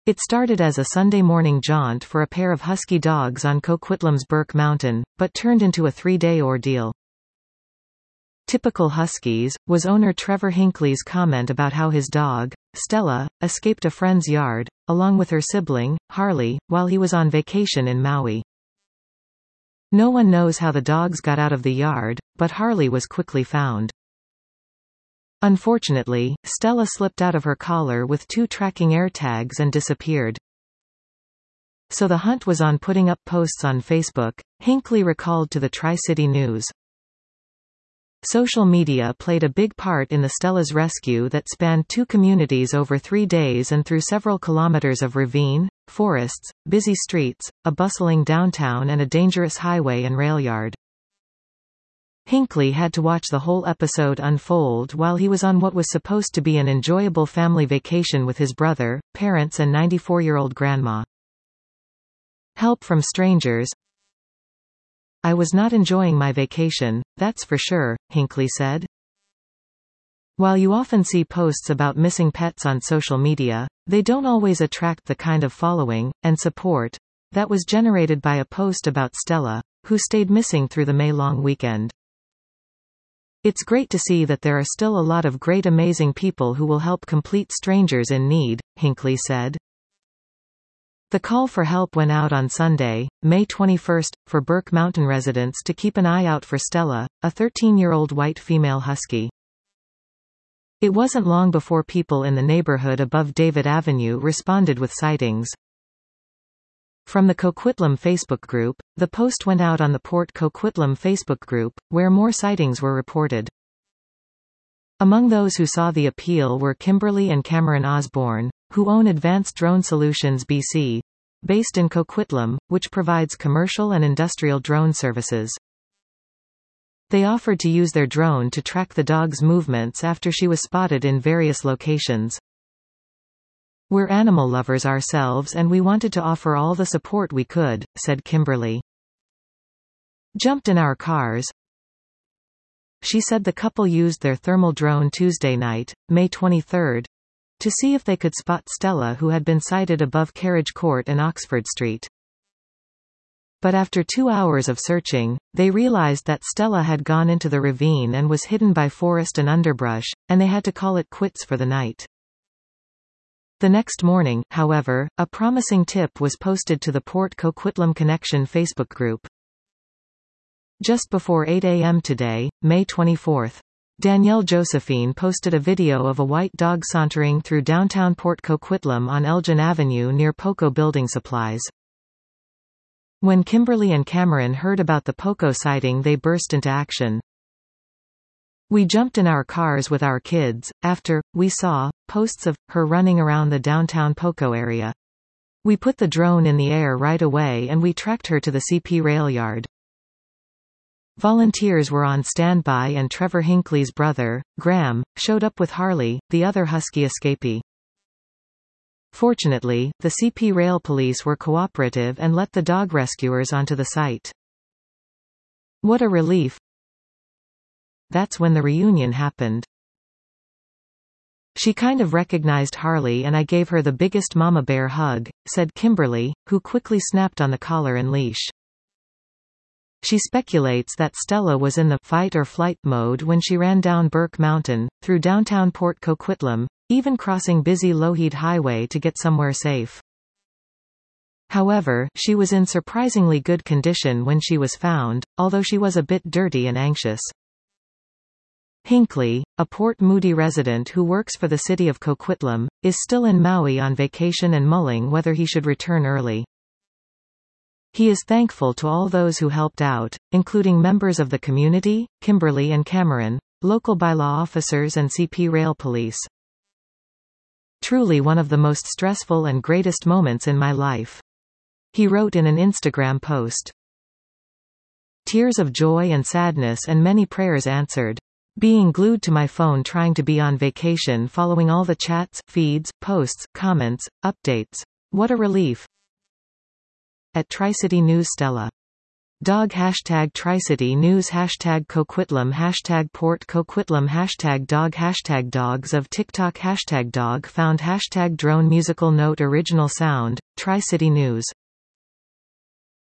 It started as a Sunday morning jaunt for a pair of husky dogs on Coquitlam's Burke Mountain, but turned into a 3-day ordeal. Typical Huskies, was owner Trevor Hinckley's comment about how his dog, Stella, escaped a friend's yard, along with her sibling, Harley, while he was on vacation in Maui. No one knows how the dogs got out of the yard, but Harley was quickly found. Unfortunately, Stella slipped out of her collar with 2 tracking AirTags and disappeared. So the hunt was on putting up posts on Facebook, Hinckley recalled to the Tri-City News. Social media played a big part in the Stella's rescue that spanned 2 communities over 3 days and through several kilometers of ravine, forests, busy streets, a bustling downtown and a dangerous highway and rail yard. Hinckley had to watch the whole episode unfold while he was on what was supposed to be an enjoyable family vacation with his brother, parents and 94-year-old grandma. Help from strangers. I was not enjoying my vacation, that's for sure, Hinckley said. While you often see posts about missing pets on social media, they don't always attract the kind of following and support that was generated by a post about Stella, who stayed missing through the May-long weekend. It's great to see that there are still a lot of great amazing people who will help complete strangers in need, Hinckley said. The call for help went out on Sunday, May 21, for Burke Mountain residents to keep an eye out for Stella, a 13-year-old white female husky. It wasn't long before people in the neighborhood above David Avenue responded with sightings. From the Coquitlam Facebook group, the post went out on the Port Coquitlam Facebook group, where more sightings were reported. Among those who saw the appeal were Kimberly and Cameron Osborne, who own Advanced Drone Solutions BC, based in Coquitlam, which provides commercial and industrial drone services. They offered to use their drone to track the dog's movements after she was spotted in various locations. We're animal lovers ourselves and we wanted to offer all the support we could, said Kimberly. Jumped in our cars. She said the couple used their thermal drone Tuesday night, May 23, to see if they could spot Stella, who had been sighted above Carriage Court and Oxford Street. But after 2 hours of searching, they realized that Stella had gone into the ravine and was hidden by forest and underbrush, and they had to call it quits for the night. The next morning, however, a promising tip was posted to the Port Coquitlam Connection Facebook group. Just before 8 a.m. today, May 24, Danielle Josephine posted a video of a white dog sauntering through downtown Port Coquitlam on Elgin Avenue near Poco Building Supplies. When Kimberly and Cameron heard about the Poco sighting, they burst into action. We jumped in our cars with our kids, after we saw posts of her running around the downtown Poco area. We put the drone in the air right away and we tracked her to the CP rail yard. Volunteers were on standby and Trevor Hinckley's brother, Graham, showed up with Harley, the other husky escapee. Fortunately, the CP Rail Police were cooperative and let the dog rescuers onto the site. What a relief. That's when the reunion happened. She kind of recognized Harley and I gave her the biggest mama bear hug, said Kimberly, who quickly snapped on the collar and leash. She speculates that Stella was in the fight or flight mode when she ran down Burke Mountain, through downtown Port Coquitlam, even crossing busy Lougheed Highway to get somewhere safe. However, she was in surprisingly good condition when she was found, although she was a bit dirty and anxious. Hinckley, a Port Moody resident who works for the city of Coquitlam, is still in Maui on vacation and mulling whether he should return early. He is thankful to all those who helped out, including members of the community, Kimberly and Cameron, local bylaw officers and CP Rail Police. Truly one of the most stressful and greatest moments in my life, he wrote in an Instagram post. Tears of joy and sadness and many prayers answered. Being glued to my phone trying to be on vacation following all the chats, feeds, posts, comments, updates. What a relief. At Tri-City News Stella. Dog hashtag Tricity News hashtag Coquitlam hashtag Port Coquitlam hashtag Dogs of TikTok hashtag Dog Found hashtag Drone Musical Note Original Sound, Tri-City News